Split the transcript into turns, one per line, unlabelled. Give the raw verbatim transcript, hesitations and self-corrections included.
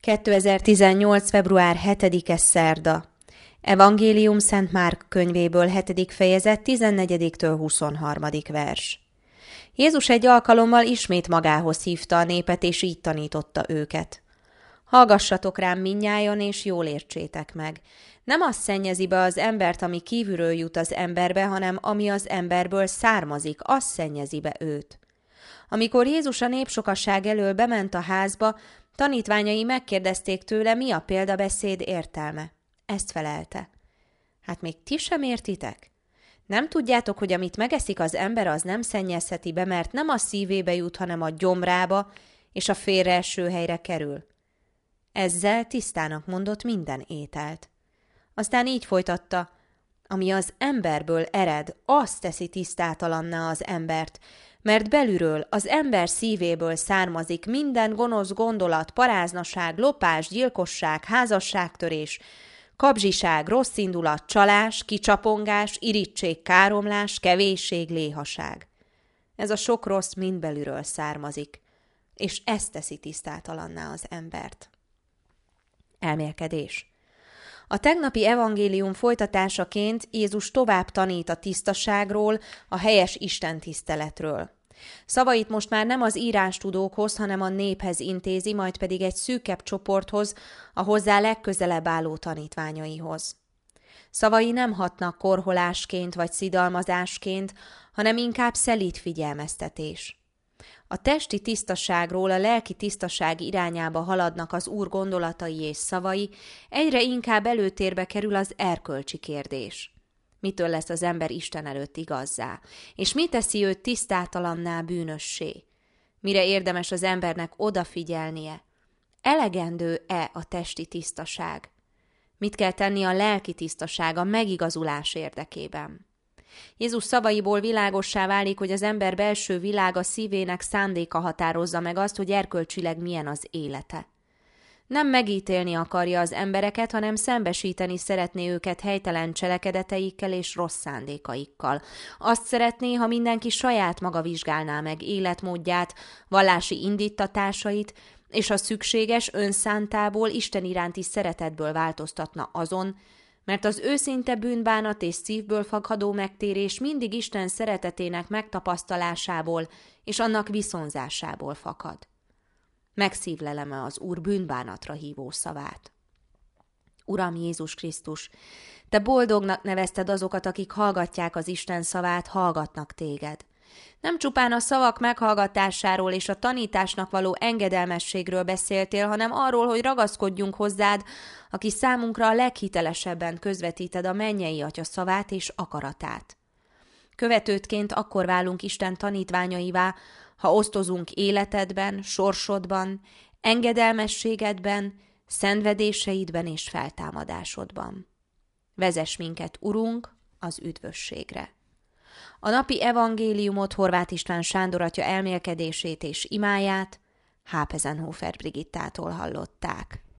kétezer-tizennyolc. február hetedike szerda. Evangélium Szent Márk könyvéből hetedik fejezet tizennegyediktől huszonharmadik vers. Jézus egy alkalommal ismét magához hívta a népet, és így tanította őket. Hallgassatok rám mindnyájan, és jól értsétek meg. Nem az szennyezi be az embert, ami kívülről jut az emberbe, hanem ami az emberből származik, az szennyezi be őt. Amikor Jézus a népsokasság elől bement a házba, tanítványai megkérdezték tőle, mi a példabeszéd értelme. Ezt felelte. Hát még ti sem értitek? Nem tudjátok, hogy amit megeszik az ember, az nem szennyezheti be, mert nem a szívébe jut, hanem a gyomrába, és a félreeső helyre kerül. Ezzel tisztának mondott minden ételt. Aztán így folytatta, ami az emberből ered, az teszi tisztátalanná az embert, mert belülről, az ember szívéből származik minden gonosz gondolat, paráznaság, lopás, gyilkosság, házasságtörés, kabzsiság, rosszindulat, csalás, kicsapongás, irigység, káromlás, kevésség, léhaság. Ez a sok rossz mind belülről származik, és ez teszi tisztátalanná az embert. Elmélkedés. A tegnapi evangélium folytatásaként Jézus tovább tanít a tisztaságról, a helyes istentiszteletről. Szavait most már nem az írástudókhoz, hanem a néphez intézi, majd pedig egy szűkebb csoporthoz, a hozzá legközelebb álló tanítványaihoz. Szavai nem hatnak korholásként vagy szidalmazásként, hanem inkább szelíd figyelmeztetés. A testi tisztaságról a lelki tisztaság irányába haladnak az Úr gondolatai és szavai, egyre inkább előtérbe kerül az erkölcsi kérdés. Mitől lesz az ember Isten előtt igazzá? És mi teszi őt tisztátalanná, bűnössé? Mire érdemes az embernek odafigyelnie? Elegendő-e a testi tisztaság? Mit kell tenni a lelki tisztaság, a megigazulás érdekében? Jézus szavaiból világossá válik, hogy az ember belső világa szívének szándéka határozza meg azt, hogy erkölcsileg milyen az élete. Nem megítélni akarja az embereket, hanem szembesíteni szeretné őket helytelen cselekedeteikkel és rossz szándékaikkal. Azt szeretné, ha mindenki saját maga vizsgálná meg életmódját, vallási indíttatásait, és ha szükséges, önszántából, Isten iránti szeretetből változtatna azon, mert az őszinte bűnbánat és szívből fakadó megtérés mindig Isten szeretetének megtapasztalásából és annak viszonzásából fakad. Megszívlelem-e az Úr bűnbánatra hívó szavát? Uram Jézus Krisztus, te boldognak nevezted azokat, akik hallgatják az Isten szavát, hallgatnak téged. Nem csupán a szavak meghallgatásáról és a tanításnak való engedelmességről beszéltél, hanem arról, hogy ragaszkodjunk hozzád, aki számunkra a leghitelesebben közvetíted a mennyei Atya szavát és akaratát. Követődként akkor válunk Isten tanítványaivá, ha osztozunk életedben, sorsodban, engedelmességedben, szenvedéseidben és feltámadásodban. Vezess minket, Urunk, az üdvösségre. A napi evangéliumot Horváth István Sándor atya elmélkedését és imáját Hápezenhofer Brigittától hallották.